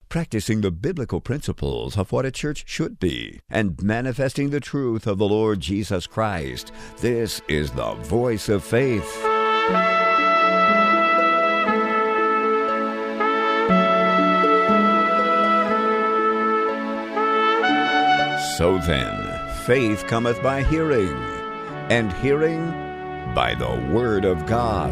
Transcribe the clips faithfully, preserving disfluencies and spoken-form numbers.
practicing the biblical principles of what a church should be, and manifesting the truth of the Lord Jesus Christ. This is the Voice of Faith. So then, faith cometh by hearing, and hearing by the Word of God.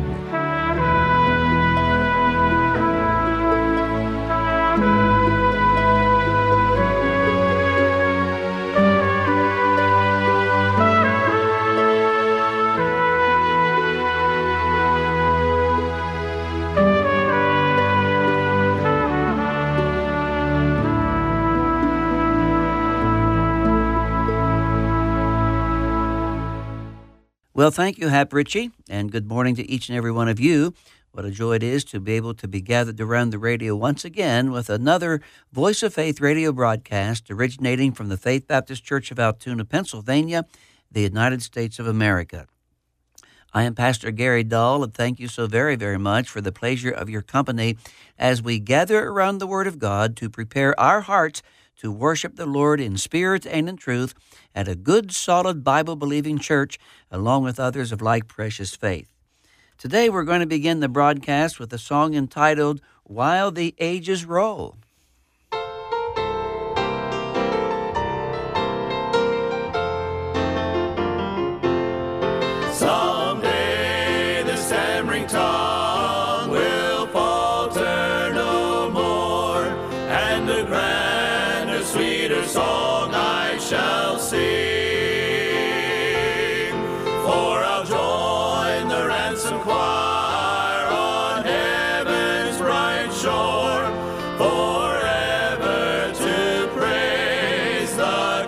Well, thank you, Hap Ritchie, and good morning to each and every one of you. What a joy it is to be able to be gathered around the radio once again with another Voice of Faith radio broadcast originating from the Faith Baptist Church of Altoona, Pennsylvania, the United States of America. I am Pastor Gary Dahl, and thank you so very, very much for the pleasure of your company as we gather around the Word of God to prepare our hearts to worship the Lord in spirit and in truth at a good, solid, Bible-believing church, along with others of like precious faith. Today we're going to begin the broadcast with a song entitled, While the Ages Roll. Someday the stammering tongue will falter no more, and the grander, sweeter song I shall sing. For I'll join the ransom choir on heaven's bright shore, forever to praise the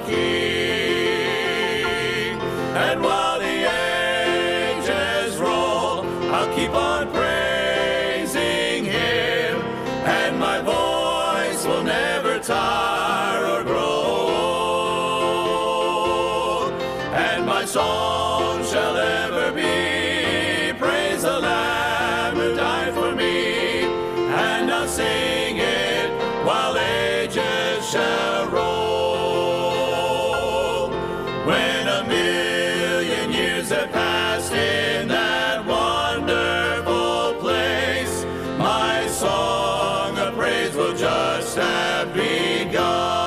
King. And while the ages roll, I'll keep on praising Him, and my voice will never tire or grow. And my song shall ever be, praise the Lamb who died for me, and I'll sing it while ages shall roll. When a million years have passed in that wonderful place, my song of praise will just have begun.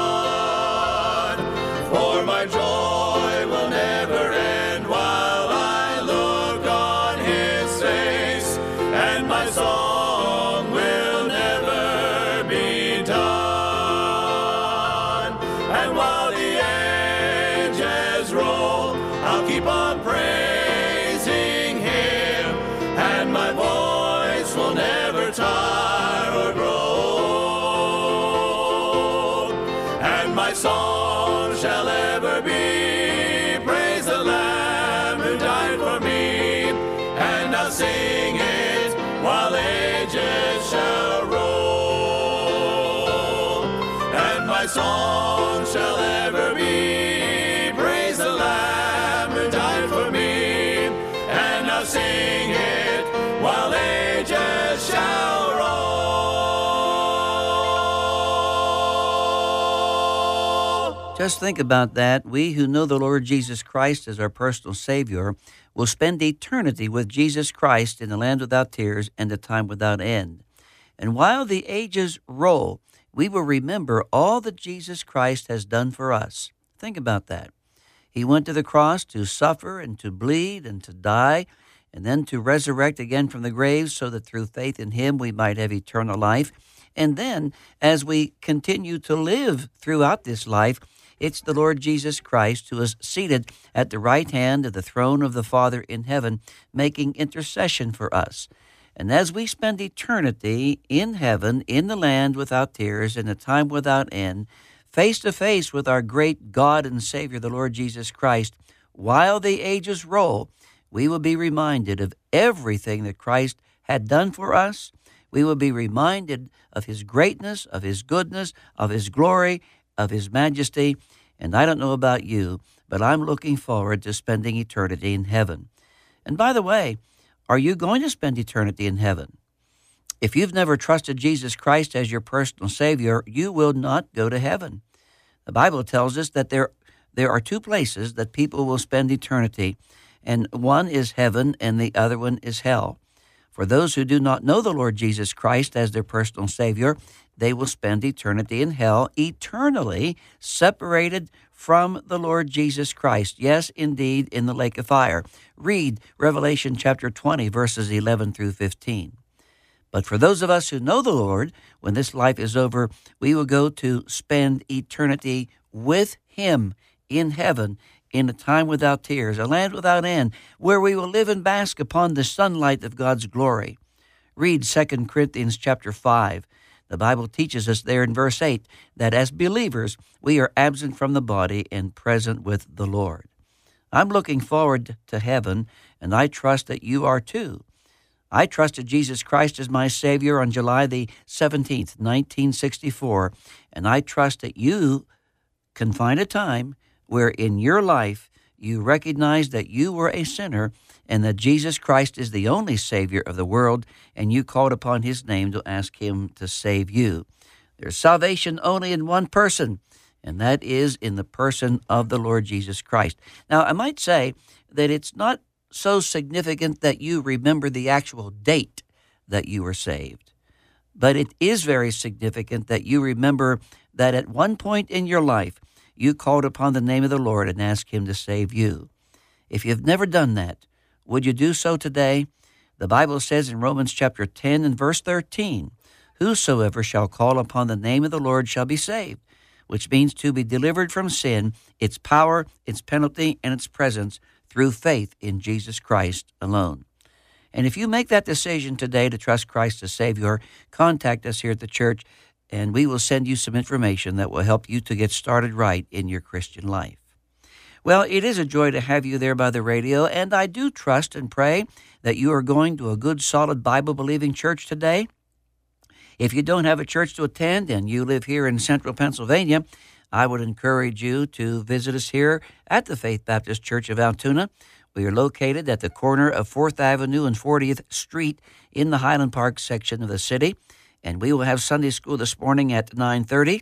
For my joy will never end while I look on His face, and my song will never be done. And while the ages roll, I'll keep on praising Him, and my voice will never tire or grow. And my song shall ever be, praise the Lamb who died for me, and I'll sing it while ages shall roll. And my song shall ever be, praise the Lamb who died for me, and I'll sing it while ages shall roll. Just think about that. We who know the Lord Jesus Christ as our personal Savior will spend eternity with Jesus Christ in the land without tears and a time without end. And while the ages roll, we will remember all that Jesus Christ has done for us. Think about that. He went to the cross to suffer and to bleed and to die, and then to resurrect again from the grave so that through faith in Him we might have eternal life. And then, as we continue to live throughout this life, it's the Lord Jesus Christ who is seated at the right hand of the throne of the Father in heaven, making intercession for us. And as we spend eternity in heaven, in the land without tears, in a time without end, face to face with our great God and Savior, the Lord Jesus Christ, while the ages roll, we will be reminded of everything that Christ had done for us. We will be reminded of His greatness, of His goodness, of His glory, of His majesty. And I don't know about you, but I'm looking forward to spending eternity in heaven. And by the way, are you going to spend eternity in heaven? If you've never trusted Jesus Christ as your personal Savior, you will not go to heaven. The Bible tells us that there, there are two places that people will spend eternity, and one is heaven and the other one is hell. For those who do not know the Lord Jesus Christ as their personal Savior, they will spend eternity in hell, eternally separated from the Lord Jesus Christ. Yes, indeed, in the lake of fire. Read Revelation chapter twenty, verses eleven through fifteen. But for those of us who know the Lord, when this life is over, we will go to spend eternity with Him in heaven, in a time without tears, a land without end, where we will live and bask upon the sunlight of God's glory. Read Second Corinthians chapter five. The Bible teaches us there in verse eight that as believers, we are absent from the body and present with the Lord. I'm looking forward to heaven, and I trust that you are too. I trusted Jesus Christ as my Savior on July the seventeenth, nineteen sixty-four, and I trust that you can find a time where in your life you recognize that you were a sinner and that Jesus Christ is the only Savior of the world, and you called upon His name to ask Him to save you. There's salvation only in one person, and that is in the person of the Lord Jesus Christ. Now, I might say that it's not so significant that you remember the actual date that you were saved, but it is very significant that you remember that at one point in your life, you called upon the name of the Lord and asked Him to save you. If you've never done that, would you do so today? The Bible says in Romans chapter ten and verse thirteen, "Whosoever shall call upon the name of the Lord shall be saved," which means to be delivered from sin, its power, its penalty, and its presence through faith in Jesus Christ alone. And if you make that decision today to trust Christ as Savior, contact us here at the church, and we will send you some information that will help you to get started right in your Christian life. Well, it is a joy to have you there by the radio, and I do trust and pray that you are going to a good, solid, Bible-believing church today. If you don't have a church to attend and you live here in central Pennsylvania, I would encourage you to visit us here at the Faith Baptist Church of Altoona. We are located at the corner of fourth Avenue and fortieth Street in the Highland Park section of the city, and we will have Sunday school this morning at nine thirty.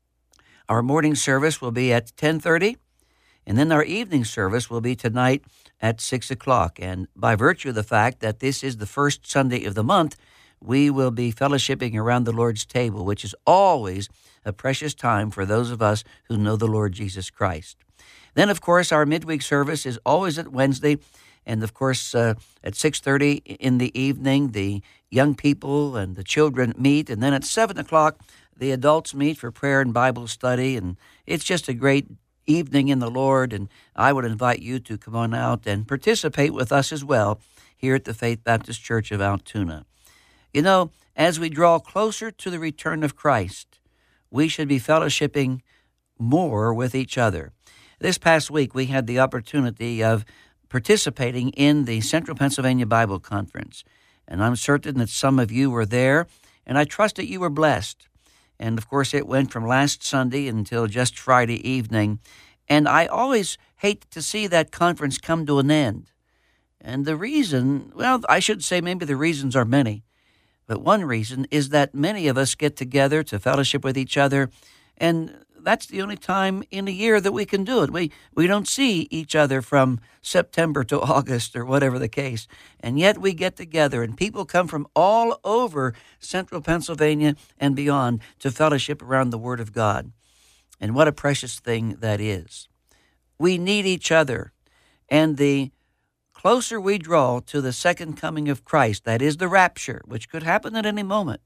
Our morning service will be at ten thirty. And then our evening service will be tonight at six o'clock. And by virtue of the fact that this is the first Sunday of the month, we will be fellowshipping around the Lord's table, which is always a precious time for those of us who know the Lord Jesus Christ. Then, of course, our midweek service is always at Wednesday. And, of course, uh, at six thirty in the evening, the young people and the children meet. And then at seven o'clock, the adults meet for prayer and Bible study. And it's just a great evening in the Lord, and I would invite you to come on out and participate with us as well here at the Faith Baptist Church of Altoona. You know, as we draw closer to the return of Christ, we should be fellowshipping more with each other. This past week, we had the opportunity of participating in the Central Pennsylvania Bible Conference, and I'm certain that some of you were there, and I trust that you were blessed. And, of course, it went from last Sunday until just Friday evening. And I always hate to see that conference come to an end. And the reason, well, I should say maybe the reasons are many. But one reason is that many of us get together to fellowship with each other, and that's the only time in a year that we can do it. We we don't see each other from September to August or whatever the case. And yet we get together, and people come from all over central Pennsylvania and beyond to fellowship around the Word of God. And what a precious thing that is. We need each other. And the closer we draw to the second coming of Christ, that is the rapture, which could happen at any moment,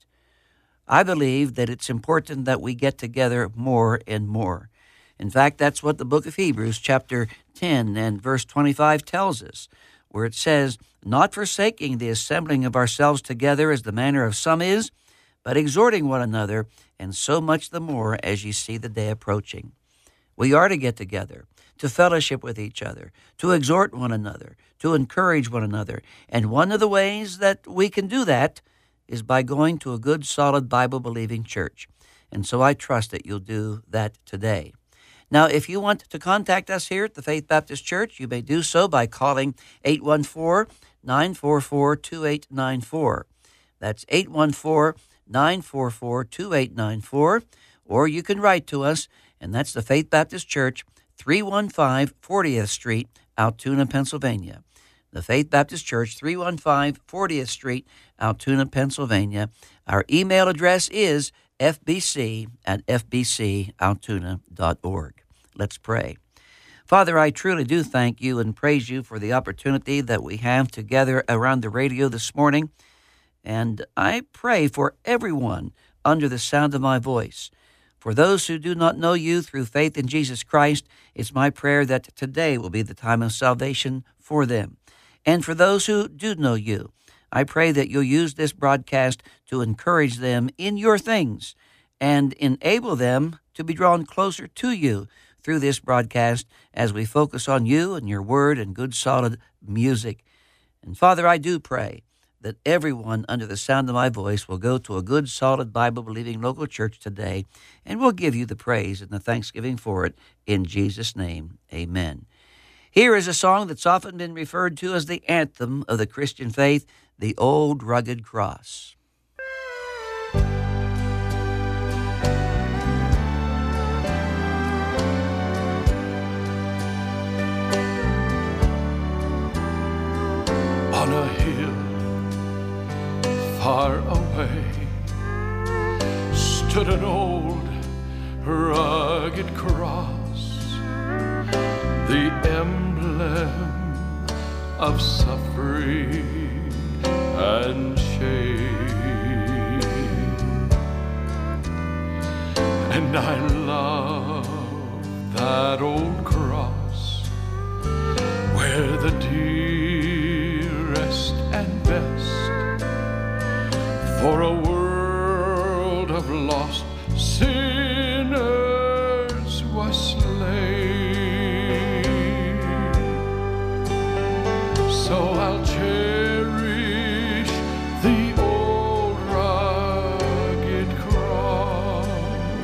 I believe that it's important that we get together more and more. In fact, that's what the book of Hebrews, chapter ten and verse twenty-five tells us, where it says, "Not forsaking the assembling of ourselves together as the manner of some is, but exhorting one another, and so much the more as ye see the day approaching." We are to get together, to fellowship with each other, to exhort one another, to encourage one another. And one of the ways that we can do that is by going to a good, solid, Bible-believing church. And so I trust that you'll do that today. Now, if you want to contact us here at the Faith Baptist Church, you may do so by calling eight one four, nine four four, two eight nine four. That's eight one four, nine four four, two eight nine four. Or you can write to us, and that's the Faith Baptist Church, three one five fortieth Street, Altoona, Pennsylvania. The Faith Baptist Church, three one five fortieth Street, Altoona, Pennsylvania. Our email address is f b c at f b c altoona dot org. Let's pray. Father, I truly do thank you and praise you for the opportunity that we have together around the radio this morning. And I pray for everyone under the sound of my voice. For those who do not know you through faith in Jesus Christ, it's my prayer that today will be the time of salvation for them. And for those who do know you, I pray that you'll use this broadcast to encourage them in your things and enable them to be drawn closer to you through this broadcast as we focus on you and your word and good, solid music. And Father, I do pray that everyone under the sound of my voice will go to a good, solid, Bible-believing local church today, and we'll give you the praise and the thanksgiving for it. In Jesus' name, amen. Here is a song that's often been referred to as the anthem of the Christian faith, The Old Rugged Cross. On a hill far away stood an old rugged cross, the emblem of suffering and shame. And I love that old cross where the dearest and best for a world of lost sinners was slain. So I'll cherish the old rugged cross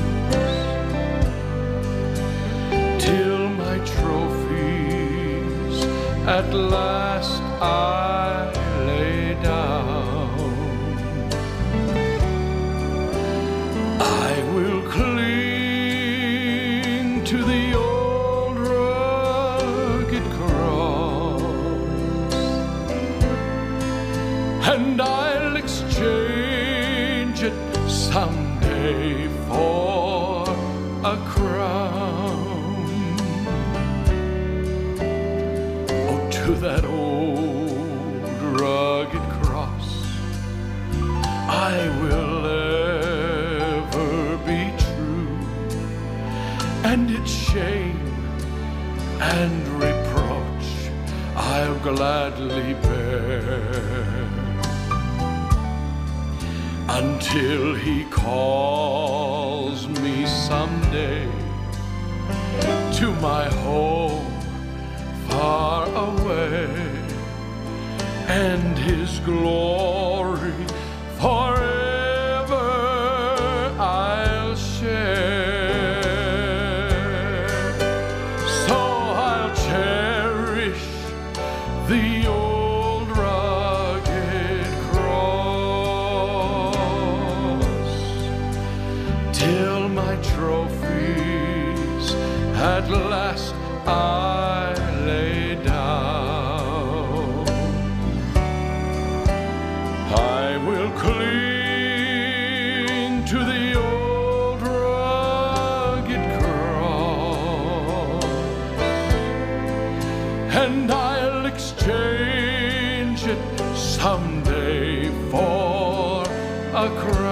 till my trophies at last I lay down. I will cling to the old rugged cross, and I'll exchange it someday for a crown. Oh, to that old rugged cross I will ever be true, and its shame and reproach I'll gladly bear until he calls me someday to my home far away, and his glory forever I'll share. So I'll cherish the old rugged cross till my trophies at last I lay down. I will cling to the old rugged cross, and I'll exchange it someday for a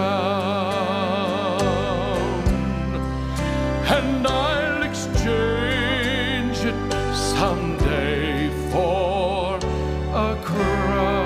crown, and I'll exchange it someday for a crown.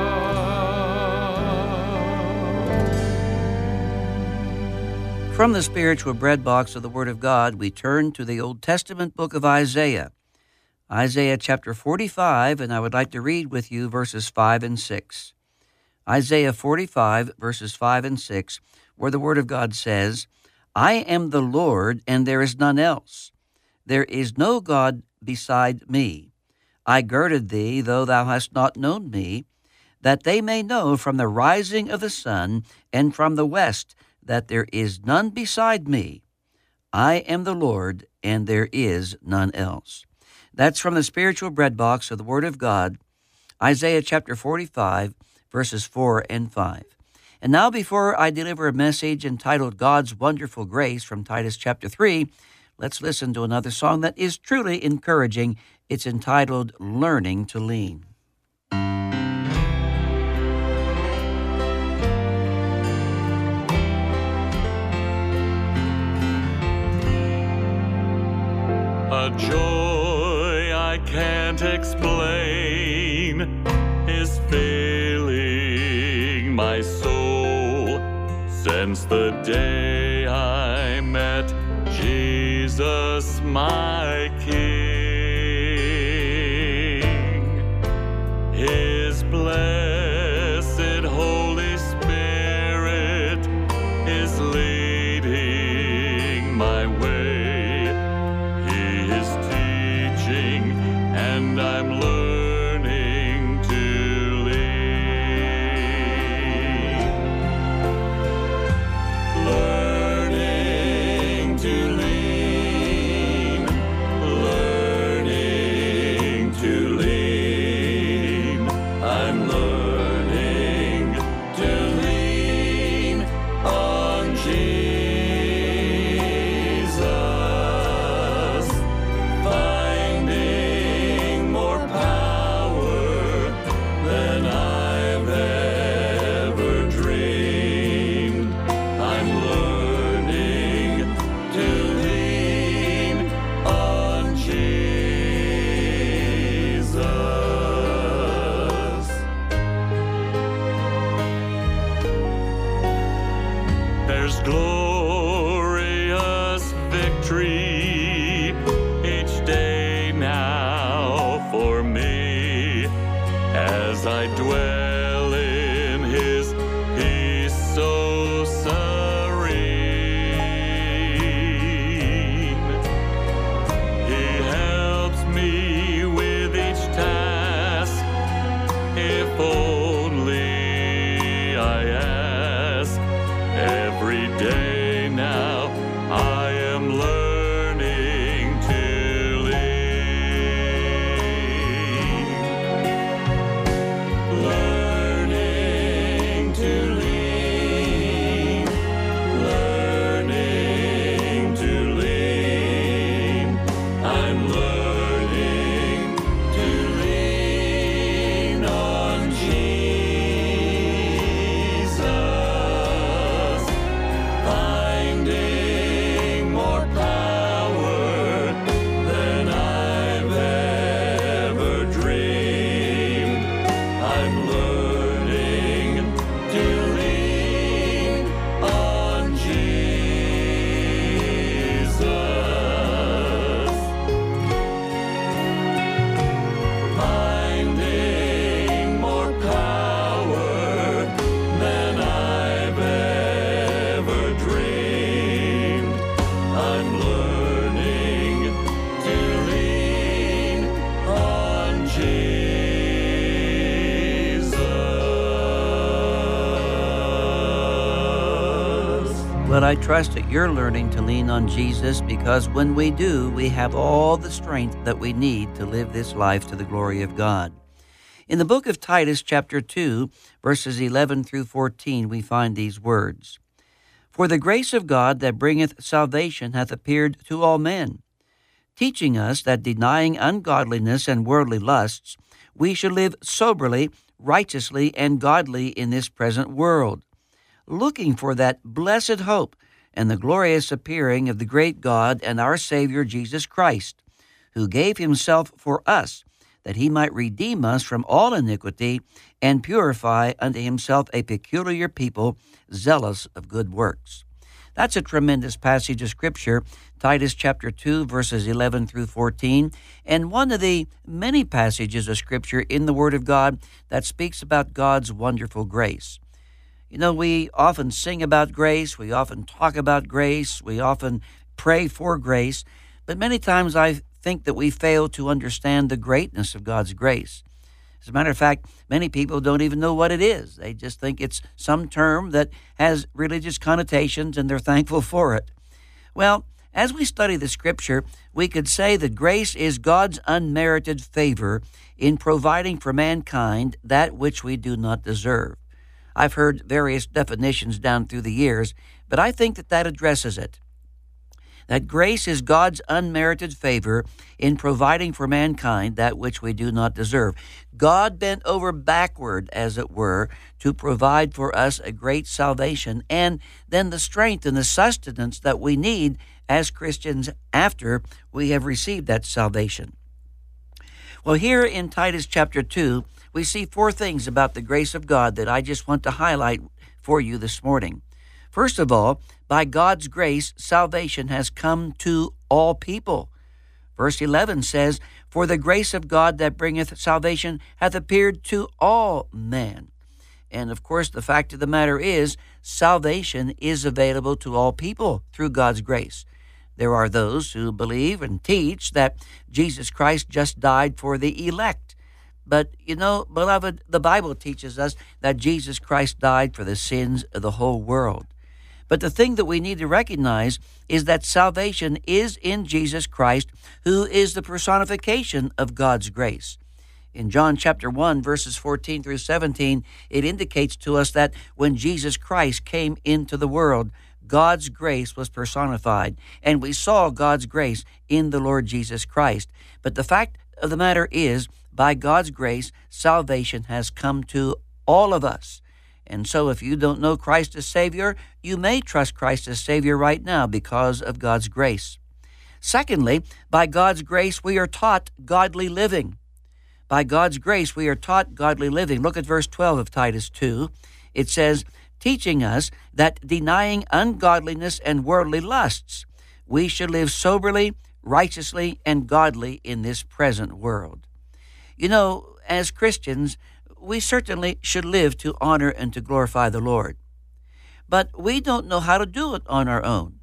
From the spiritual bread box of the Word of God, we turn to the Old Testament book of Isaiah. Isaiah chapter forty-five, and I would like to read with you verses five and six. Isaiah forty-five, verses five and six, where the Word of God says, I am the Lord, and there is none else. There is no God beside me. I girded thee, though thou hast not known me. that they may know from the rising of the sun and from the west that there is none beside me. I am the Lord, and there is none else. That's from the Spiritual Bread Box of the Word of God, Isaiah chapter forty-five, verses four and five. And now, before I deliver a message entitled God's Wonderful Grace from Titus chapter three, let's listen to another song that is truly encouraging. It's entitled Learning to Lean. A joy I can't explain is filling my soul since the day I met Jesus, my King. His blessed Holy Spirit is leading my way. And I'm learning to lean, learning to lean, learning to lean. I'm learning to lean on Jesus. Finding more power than I've ever dreamed. I'm learning to lean on Jesus. There's glorious victory each day now for me as I dwell in His peace so serene. He helps me with each task, if only I ask. Every day now I am learning to lean, learning to lean, learning to lean. I'm learning to lean on Jesus, finding more power than I've ever dreamed. I'm learning to lean on Jesus, finding more power than I've ever dreamed. I'm learning to lean on Jesus. Well, I trust that you're learning to lean on Jesus, because when we do, we have all the strength that we need to live this life to the glory of God. In the book of Titus, chapter two, verses eleven through fourteen, we find these words. For the grace of God that bringeth salvation hath appeared to all men, teaching us that denying ungodliness and worldly lusts, we should live soberly, righteously, and godly in this present world, looking for that blessed hope and the glorious appearing of the great God and our Savior Jesus Christ, who gave himself for us, that he might redeem us from all iniquity and purify unto himself a peculiar people, zealous of good works. That's a tremendous passage of Scripture, Titus chapter two, verses eleven through fourteen, and one of the many passages of Scripture in the Word of God that speaks about God's wonderful grace. You know, we often sing about grace, we often talk about grace, we often pray for grace, but many times I think that we fail to understand the greatness of God's grace. As a matter of fact, many people don't even know what it is. They just think it's some term that has religious connotations, and they're thankful for it. Well, as we study the Scripture, we could say that grace is God's unmerited favor in providing for mankind that which we do not deserve. I've heard various definitions down through the years, but I think that that addresses it. That grace is God's unmerited favor in providing for mankind that which we do not deserve. God bent over backward, as it were, to provide for us a great salvation, and then the strength and the sustenance that we need as Christians after we have received that salvation. Well, here in Titus chapter two, we see four things about the grace of God that I just want to highlight for you this morning. First of all, by God's grace, salvation has come to all people. Verse eleven says, "For the grace of God that bringeth salvation hath appeared to all men." And of course, the fact of the matter is, salvation is available to all people through God's grace. There are those who believe and teach that Jesus Christ just died for the elect. But, you know, beloved, the Bible teaches us that Jesus Christ died for the sins of the whole world. But the thing that we need to recognize is that salvation is in Jesus Christ, who is the personification of God's grace. In John chapter one, verses fourteen through seventeen, it indicates to us that when Jesus Christ came into the world, God's grace was personified, and we saw God's grace in the Lord Jesus Christ. But the fact of the matter is, by God's grace, salvation has come to all of us. And so if you don't know Christ as Savior, you may trust Christ as Savior right now because of God's grace. Secondly, by God's grace, we are taught godly living. By God's grace, we are taught godly living. Look at verse twelve of Titus two. It says, "Teaching us that denying ungodliness and worldly lusts, we should live soberly, righteously, and godly in this present world." You know, as Christians, we certainly should live to honor and to glorify the Lord. But we don't know how to do it on our own.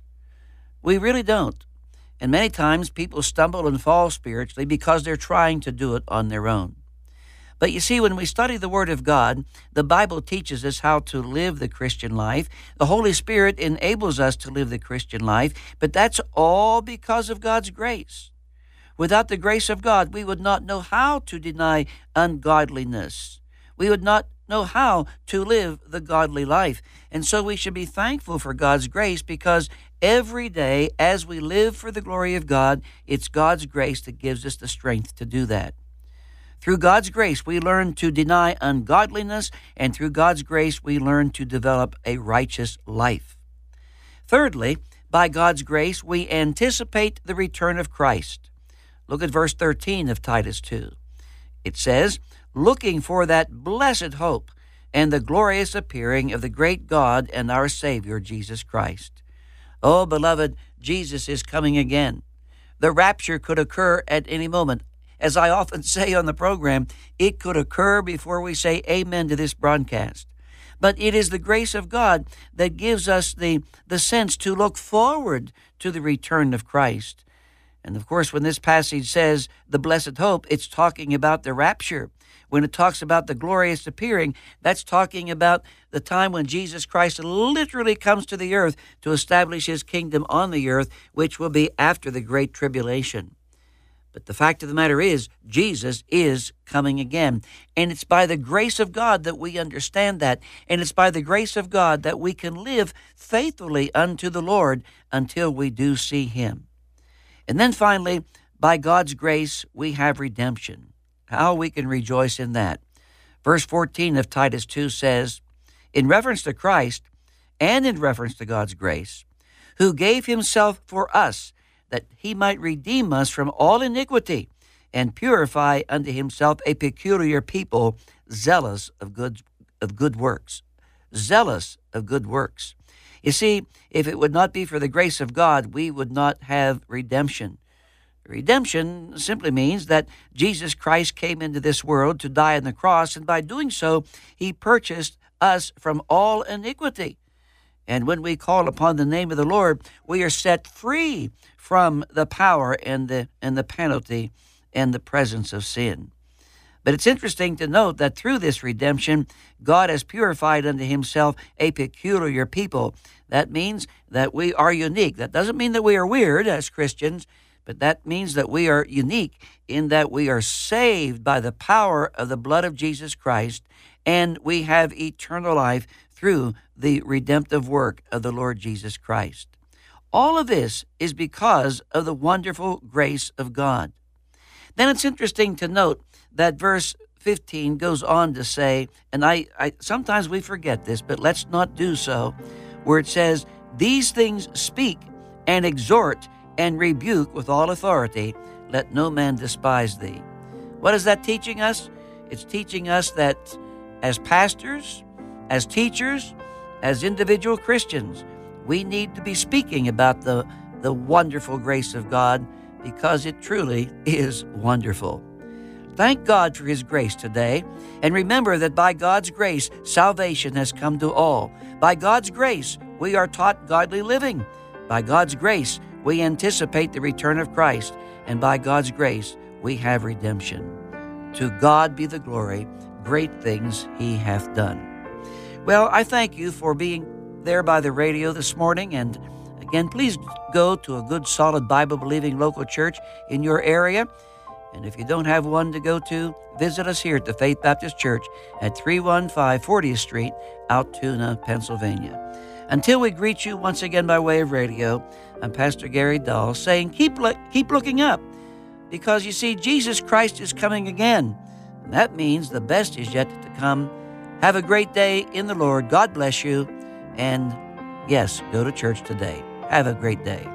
We really don't. And many times people stumble and fall spiritually because they're trying to do it on their own. But you see, when we study the Word of God, the Bible teaches us how to live the Christian life. The Holy Spirit enables us to live the Christian life, but that's all because of God's grace. Without the grace of God, we would not know how to deny ungodliness. We would not know how to live the godly life. And so we should be thankful for God's grace, because every day as we live for the glory of God, it's God's grace that gives us the strength to do that. Through God's grace, we learn to deny ungodliness, and through God's grace, we learn to develop a righteous life. Thirdly, by God's grace, we anticipate the return of Christ. Look at verse thirteen of Titus two. It says, "Looking for that blessed hope and the glorious appearing of the great God and our Savior, Jesus Christ." Oh, beloved, Jesus is coming again. The rapture could occur at any moment. As I often say on the program, it could occur before we say amen to this broadcast. But it is the grace of God that gives us the, the sense to look forward to the return of Christ. And of course, when this passage says the blessed hope, it's talking about the rapture. When it talks about the glorious appearing, that's talking about the time when Jesus Christ literally comes to the earth to establish his kingdom on the earth, which will be after the great tribulation. But the fact of the matter is, Jesus is coming again. And it's by the grace of God that we understand that. And it's by the grace of God that we can live faithfully unto the Lord until we do see him. And then finally, by God's grace, we have redemption. How we can rejoice in that. Verse fourteen of Titus two says, "In reference to Christ and in reference to God's grace, who gave himself for us, that he might redeem us from all iniquity and purify unto himself a peculiar people, zealous of good, of good works." Zealous of good works. You see, if it would not be for the grace of God, we would not have redemption. Redemption simply means that Jesus Christ came into this world to die on the cross, and by doing so, he purchased us from all iniquity. And when we call upon the name of the Lord, we are set free from the power and the and the penalty and the presence of sin. But it's interesting to note that through this redemption, God has purified unto himself a peculiar people. That means that we are unique. That doesn't mean that we are weird as Christians, but that means that we are unique in that we are saved by the power of the blood of Jesus Christ, and we have eternal life through the redemptive work of the Lord Jesus Christ. All of this is because of the wonderful grace of God. Then it's interesting to note that verse fifteen goes on to say, and I, I sometimes we forget this, but let's not do so, where it says, "These things speak and exhort and rebuke with all authority. Let no man despise thee." What is that teaching us? It's teaching us that as pastors, as teachers, as individual Christians, we need to be speaking about the, the wonderful grace of God, because it truly is wonderful. Thank God for his grace today, and remember that by God's grace, salvation has come to all. By God's grace, we are taught godly living. By God's grace, we anticipate the return of Christ, and by God's grace, we have redemption. To God be the glory, great things he hath done. Well, I thank you for being there by the radio this morning, and again, please go to a good, solid, Bible-believing local church in your area. And if you don't have one to go to, visit us here at the Faith Baptist Church at three one five fortieth Street, Altoona, Pennsylvania. Until we greet you once again by way of radio, I'm Pastor Gary Dahl saying keep, lo- keep looking up, because you see, Jesus Christ is coming again. And that means the best is yet to come. Have a great day in the Lord. God bless you. And yes, go to church today. Have a great day.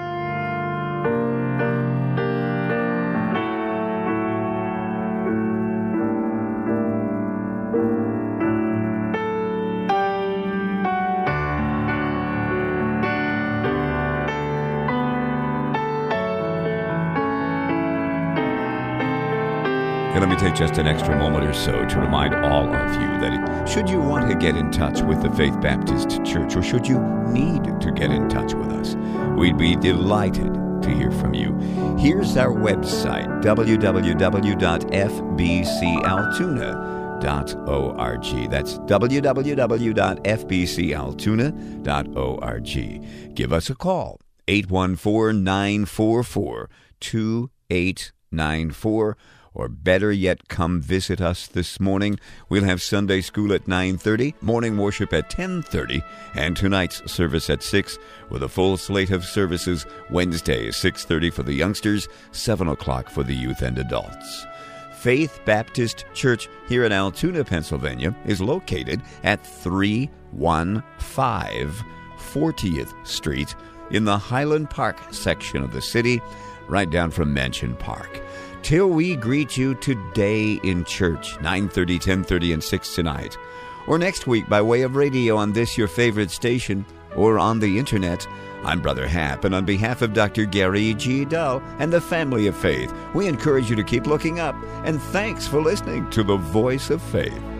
And let me take just an extra moment or so to remind all of you that should you want to get in touch with the Faith Baptist Church, or should you need to get in touch with us, we'd be delighted to hear from you. Here's our website, w w w dot f b c altoona dot org. That's w w w dot f b c altoona dot org. Give us a call, eight one four, nine four four, two eight nine four. Or better yet, come visit us this morning. We'll have Sunday school at nine thirty, morning worship at ten thirty, and tonight's service at six, with a full slate of services Wednesday, six thirty for the youngsters, seven o'clock for the youth and adults. Faith Baptist Church here in Altoona, Pennsylvania, is located at three one five fortieth Street in the Highland Park section of the city, right down from Mansion Park. Till we greet you today in church, nine thirty, ten thirty, and six tonight, or next week by way of radio on this your favorite station, or on the internet, I'm Brother Hap, and on behalf of Doctor Gary G. Dahl and the family of faith, we encourage you to keep looking up, and thanks for listening to the Voice of Faith.